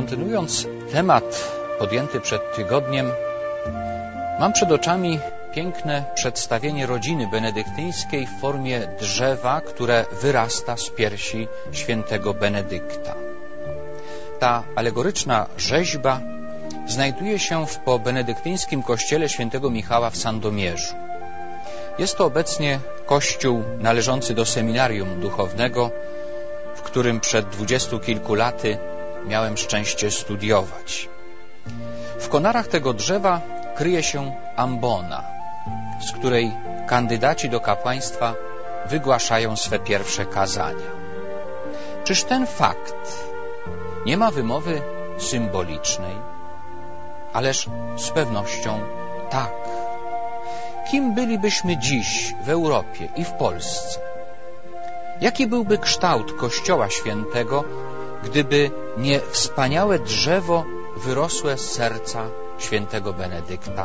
Kontynuując temat podjęty przed tygodniem, mam przed oczami piękne przedstawienie rodziny benedyktyńskiej w formie drzewa, które wyrasta z piersi świętego Benedykta. Ta alegoryczna rzeźba znajduje się w pobenedyktyńskim kościele świętego Michała w Sandomierzu. Jest to obecnie kościół należący do seminarium duchownego, w którym przed 20 kilku laty miałem szczęście studiować. W konarach tego drzewa kryje się ambona, z której kandydaci do kapłaństwa wygłaszają swe pierwsze kazania. Czyż ten fakt nie ma wymowy symbolicznej? Ależ z pewnością tak. Kim bylibyśmy dziś w Europie i w Polsce? Jaki byłby kształt Kościoła Świętego, gdyby nie wspaniałe drzewo wyrosłe z serca świętego Benedykta?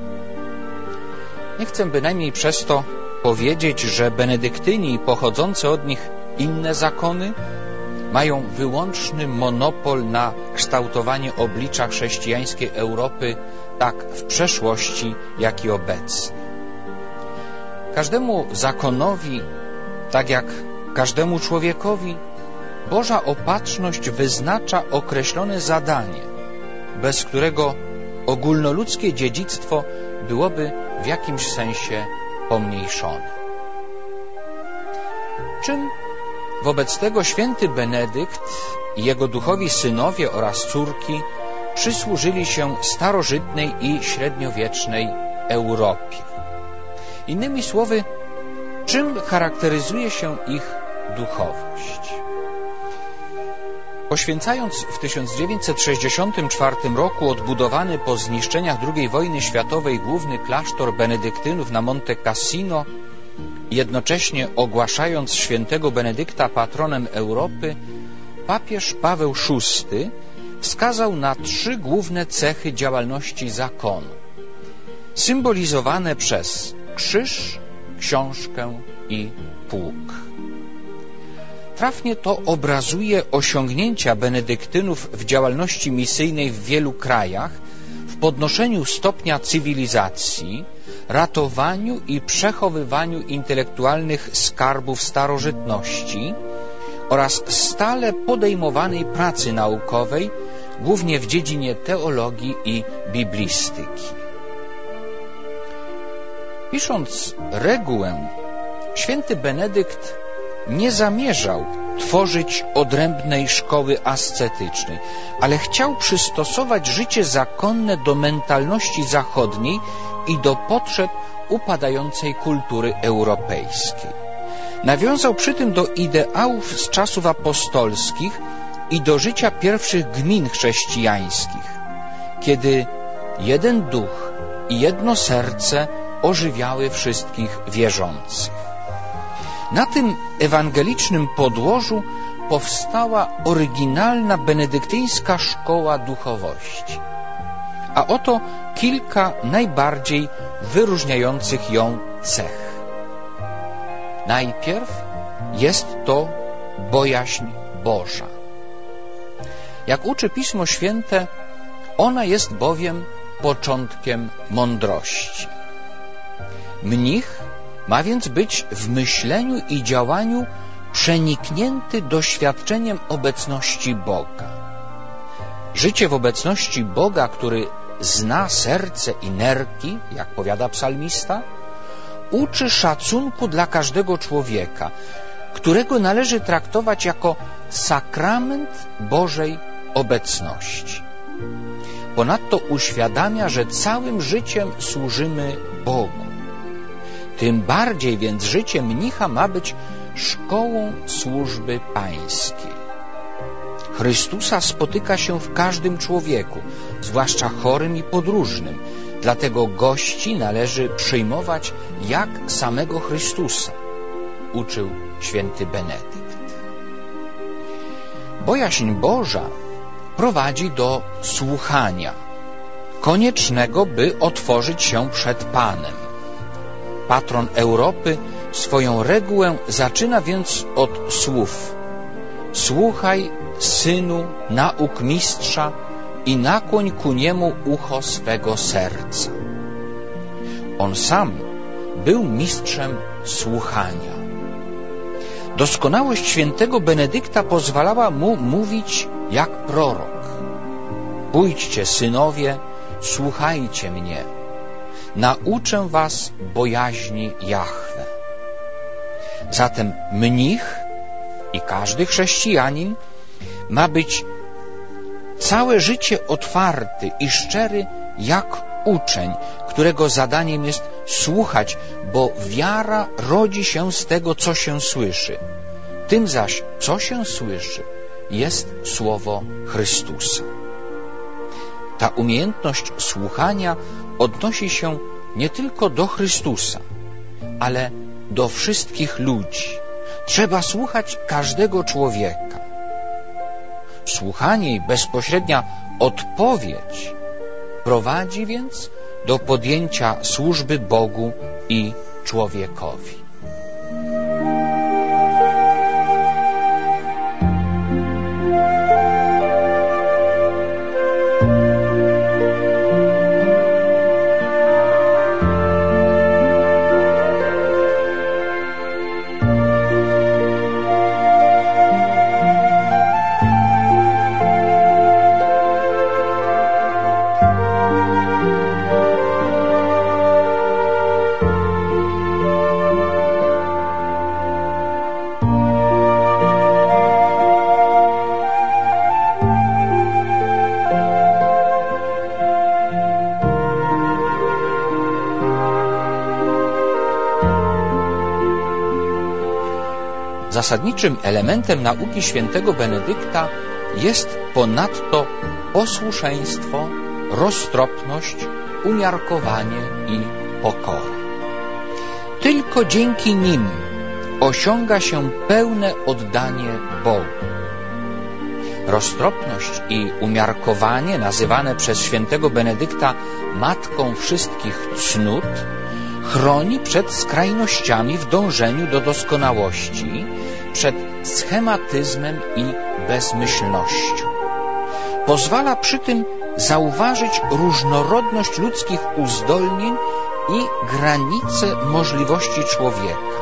Nie chcę bynajmniej przez to powiedzieć, że benedyktyni i pochodzące od nich inne zakony mają wyłączny monopol na kształtowanie oblicza chrześcijańskiej Europy tak w przeszłości, jak i obecnie. Każdemu zakonowi, tak jak każdemu człowiekowi, Boża opatrzność wyznacza określone zadanie, bez którego ogólnoludzkie dziedzictwo byłoby w jakimś sensie pomniejszone. Czym wobec tego święty Benedykt i jego duchowi synowie oraz córki przysłużyli się starożytnej i średniowiecznej Europie? Innymi słowy, czym charakteryzuje się ich duchowość? Poświęcając w 1964 roku odbudowany po zniszczeniach II wojny światowej główny klasztor benedyktynów na Monte Cassino, jednocześnie ogłaszając świętego Benedykta patronem Europy, papież Paweł VI wskazał na 3 główne cechy działalności zakonu, symbolizowane przez krzyż, książkę i pług. Trafnie to obrazuje osiągnięcia benedyktynów w działalności misyjnej w wielu krajach, w podnoszeniu stopnia cywilizacji, ratowaniu i przechowywaniu intelektualnych skarbów starożytności oraz stale podejmowanej pracy naukowej, głównie w dziedzinie teologii i biblistyki. Pisząc regułę, święty Benedykt nie zamierzał tworzyć odrębnej szkoły ascetycznej, ale chciał przystosować życie zakonne do mentalności zachodniej i do potrzeb upadającej kultury europejskiej. Nawiązał przy tym do ideałów z czasów apostolskich i do życia pierwszych gmin chrześcijańskich, kiedy jeden duch i jedno serce ożywiały wszystkich wierzących. Na tym ewangelicznym podłożu powstała oryginalna benedyktyńska szkoła duchowości. A oto kilka najbardziej wyróżniających ją cech. Najpierw jest to bojaźń Boża. Jak uczy Pismo Święte, ona jest bowiem początkiem mądrości. Mnich ma więc być w myśleniu i działaniu przeniknięty doświadczeniem obecności Boga. Życie w obecności Boga, który zna serce i nerki, jak powiada psalmista, uczy szacunku dla każdego człowieka, którego należy traktować jako sakrament Bożej obecności. Ponadto uświadamia, że całym życiem służymy Bogu. Tym bardziej więc życie mnicha ma być szkołą służby pańskiej. Chrystusa spotyka się w każdym człowieku, zwłaszcza chorym i podróżnym. Dlatego gości należy przyjmować jak samego Chrystusa, uczył święty Benedykt. Bojaźń Boża prowadzi do słuchania, koniecznego, by otworzyć się przed Panem. Patron Europy swoją regułę zaczyna więc od słów: słuchaj, synu, nauk mistrza i nakłoń ku niemu ucho swego serca. On sam był mistrzem słuchania. Doskonałość świętego Benedykta pozwalała mu mówić jak prorok. Pójdźcie, synowie, słuchajcie mnie. Nauczę was bojaźni Jahwe. Zatem mnich i każdy chrześcijanin ma być całe życie otwarty i szczery jak uczeń, którego zadaniem jest słuchać, bo wiara rodzi się z tego, co się słyszy. Tym zaś, co się słyszy, jest słowo Chrystusa. Ta umiejętność słuchania odnosi się nie tylko do Chrystusa, ale do wszystkich ludzi. Trzeba słuchać każdego człowieka. Słuchanie i bezpośrednia odpowiedź prowadzi więc do podjęcia służby Bogu i człowiekowi. Zasadniczym elementem nauki świętego Benedykta jest ponadto posłuszeństwo, roztropność, umiarkowanie i pokora. Tylko dzięki nim osiąga się pełne oddanie Bogu. Roztropność i umiarkowanie, nazywane przez świętego Benedykta matką wszystkich cnót, chroni przed skrajnościami w dążeniu do doskonałości, przed schematyzmem i bezmyślnością. Pozwala przy tym zauważyć różnorodność ludzkich uzdolnień i granice możliwości człowieka.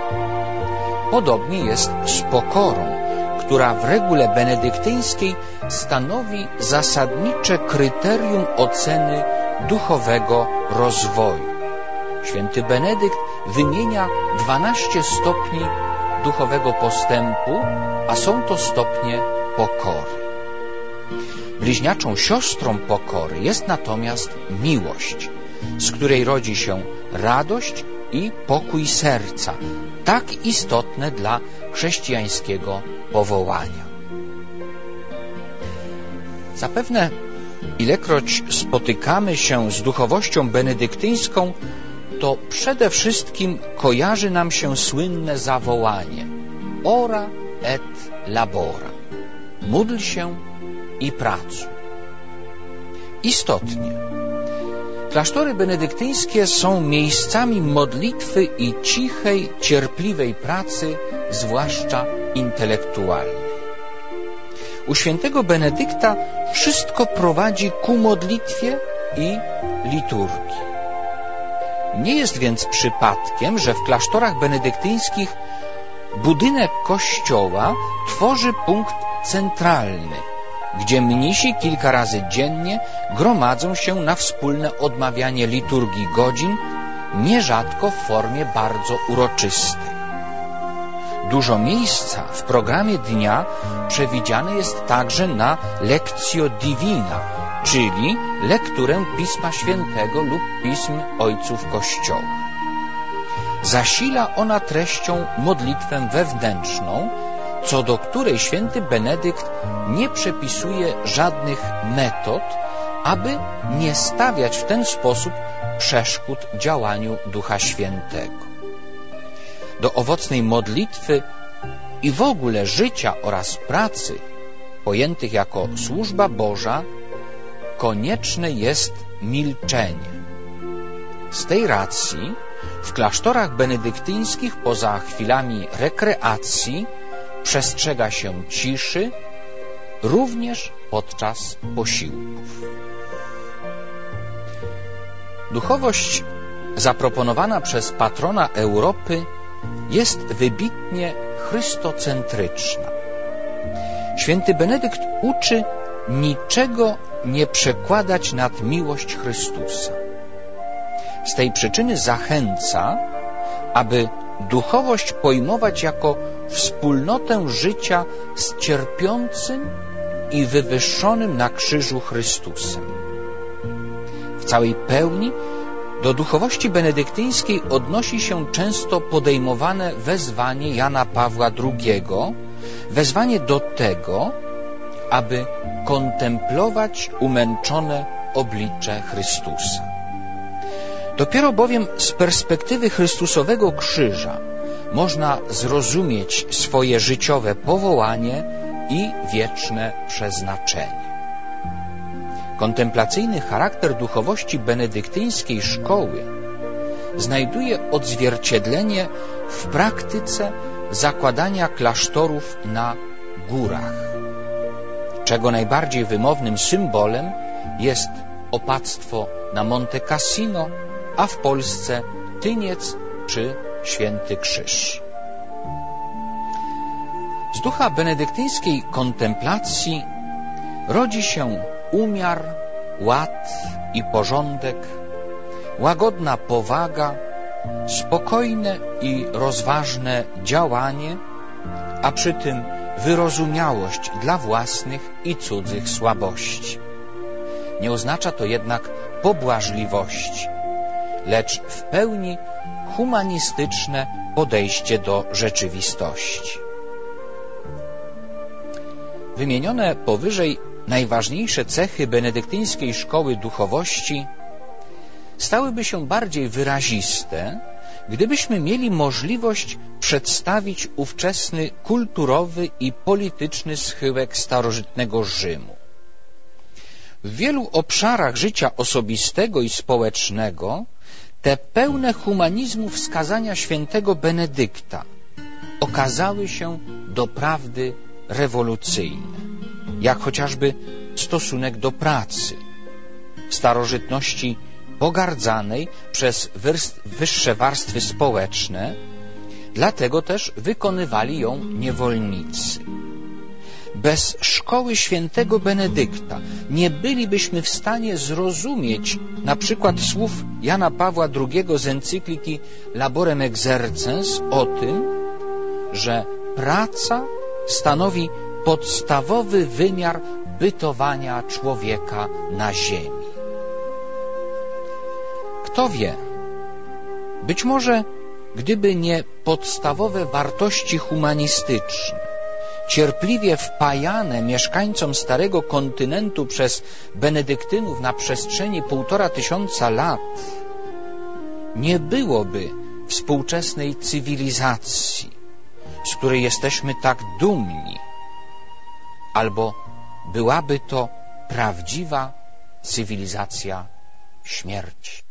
Podobnie jest z pokorą, która w regule benedyktyńskiej stanowi zasadnicze kryterium oceny duchowego rozwoju. Święty Benedykt wymienia 12 stopni duchowego postępu, a są to stopnie pokory. Bliźniaczą siostrą pokory jest natomiast miłość, z której rodzi się radość i pokój serca, tak istotne dla chrześcijańskiego powołania. Zapewne ilekroć spotykamy się z duchowością benedyktyńską, to przede wszystkim kojarzy nam się słynne zawołanie ora et labora. Módl się i pracuj. Istotnie, klasztory benedyktyńskie są miejscami modlitwy i cichej, cierpliwej pracy, zwłaszcza intelektualnej. U świętego Benedykta wszystko prowadzi ku modlitwie i liturgii. Nie jest więc przypadkiem, że w klasztorach benedyktyńskich budynek kościoła tworzy punkt centralny, gdzie mnisi kilka razy dziennie gromadzą się na wspólne odmawianie liturgii godzin, nierzadko w formie bardzo uroczystej. Dużo miejsca w programie dnia przewidziane jest także na lectio divina, czyli lekturę Pisma Świętego lub pism ojców Kościoła. Zasila ona treścią modlitwę wewnętrzną, co do której święty Benedykt nie przepisuje żadnych metod, aby nie stawiać w ten sposób przeszkód działaniu Ducha Świętego. Do owocnej modlitwy i w ogóle życia oraz pracy, pojętych jako służba Boża, konieczne jest milczenie. Z tej racji w klasztorach benedyktyńskich poza chwilami rekreacji przestrzega się ciszy, również podczas posiłków. Duchowość zaproponowana przez patrona Europy jest wybitnie chrystocentryczna. Święty Benedykt uczy niczego nie przekładać nad miłość Chrystusa. Z tej przyczyny zachęca, aby duchowość pojmować jako wspólnotę życia z cierpiącym i wywyższonym na krzyżu Chrystusem. W całej pełni do duchowości benedyktyńskiej odnosi się często podejmowane wezwanie Jana Pawła II, wezwanie do tego, aby kontemplować umęczone oblicze Chrystusa. Dopiero bowiem z perspektywy Chrystusowego krzyża można zrozumieć swoje życiowe powołanie i wieczne przeznaczenie. Kontemplacyjny charakter duchowości benedyktyńskiej szkoły znajduje odzwierciedlenie w praktyce zakładania klasztorów na górach, czego najbardziej wymownym symbolem jest opactwo na Monte Cassino, a w Polsce Tyniec czy Święty Krzyż. Z ducha benedyktyńskiej kontemplacji rodzi się umiar, ład i porządek, łagodna powaga, spokojne i rozważne działanie, a przy tym wyrozumiałość dla własnych i cudzych słabości. Nie oznacza to jednak pobłażliwości, lecz w pełni humanistyczne podejście do rzeczywistości. Wymienione powyżej najważniejsze cechy benedyktyńskiej szkoły duchowości stałyby się bardziej wyraziste, gdybyśmy mieli możliwość przedstawić ówczesny kulturowy i polityczny schyłek starożytnego Rzymu. W wielu obszarach życia osobistego i społecznego te pełne humanizmu wskazania świętego Benedykta okazały się doprawdy rewolucyjne, jak chociażby stosunek do pracy, w starożytności pogardzanej przez wyższe warstwy społeczne, dlatego też wykonywali ją niewolnicy. Bez szkoły świętego Benedykta nie bylibyśmy w stanie zrozumieć na przykład słów Jana Pawła II z encykliki Laborem Exercens o tym, że praca stanowi podstawowy wymiar bytowania człowieka na ziemi. Kto wie, być może gdyby nie podstawowe wartości humanistyczne, cierpliwie wpajane mieszkańcom Starego Kontynentu przez benedyktynów na przestrzeni 1500 lat, nie byłoby współczesnej cywilizacji, z której jesteśmy tak dumni, albo byłaby to prawdziwa cywilizacja śmierci.